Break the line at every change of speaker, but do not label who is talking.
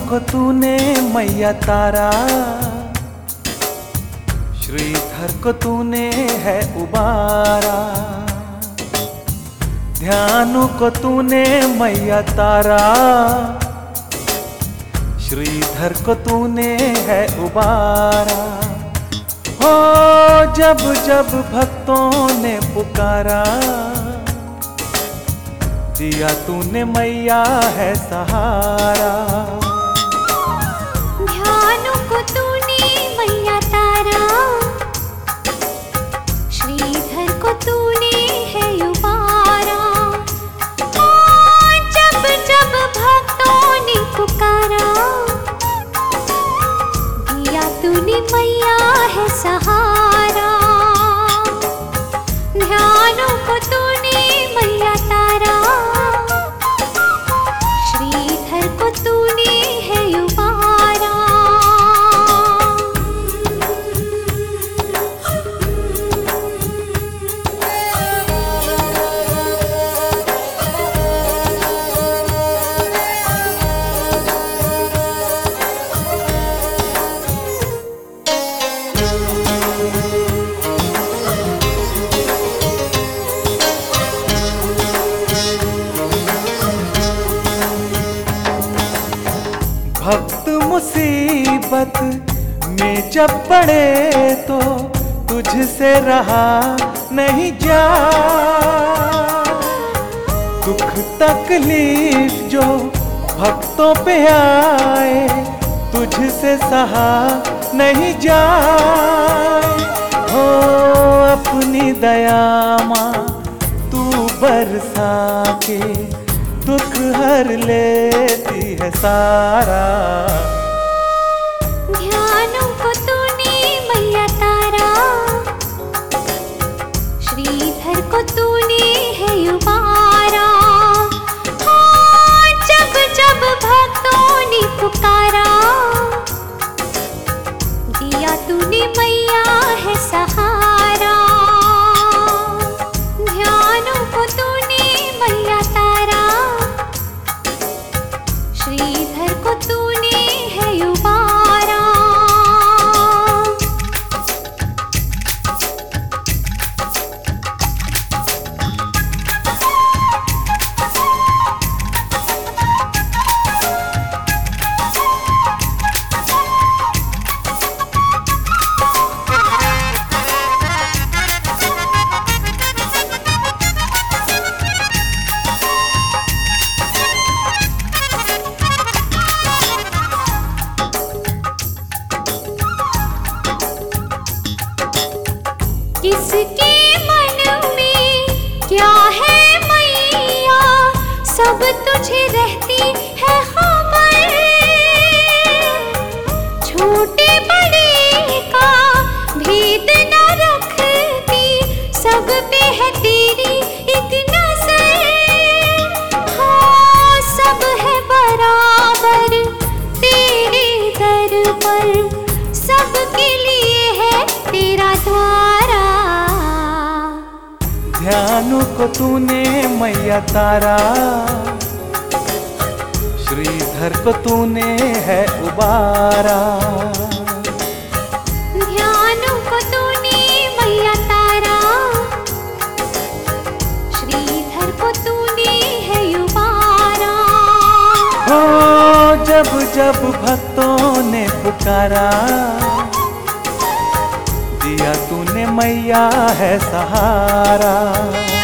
को तूने मैया तारा, श्रीधर को तूने है उबारा। ध्यानु को तूने मैया तारा, श्रीधर को तूने है उबारा। हो जब जब भक्तों ने पुकारा, दिया तूने मैया है सहारा।
ध्यानु को तूने मैया तारा, श्रीधर को तूने है उबारा। जब जब भक्तों ने पुकारा, दिया तूने मैया है सहारा। ध्यानु को तूने मैया तारा, श्रीधर को तूने है उबारा।
भक्त मुसीबत में जब पड़े तो तुझसे रहा नहीं जा। दुख तकलीफ जो भक्तों पे आए, तुझसे सहा नहीं जाए। हो अपनी दया माँ तू बरसा के, दुख हर लेती है सारा।
ध्यानु को तूने मैया तारा, श्रीधर को तूने है उबारा। जब जब भक्तों ने पुकारा, दिया तूने मैया है सहारा। ध्यानु को तूने मैया तारा, श्रीधर को तूने है उबारा। किसके मन में क्या है मैया, सब तुझे रहती है खबर। छोटे बड़े का भेद न रखती, सब पे है तेरी एक नजर। हाँ सब है बराबर तेरे दर पर, सबके लिए है तेरा द्वारा।
ध्यानु को तूने मैया तारा, श्रीधर को तूने है उबारा।
ध्यानु को तूने मैया तारा, श्रीधर को तूने है उबारा।
हो जब जब भक्तों ने पुकारा, दिया तूने मैया है सहारा।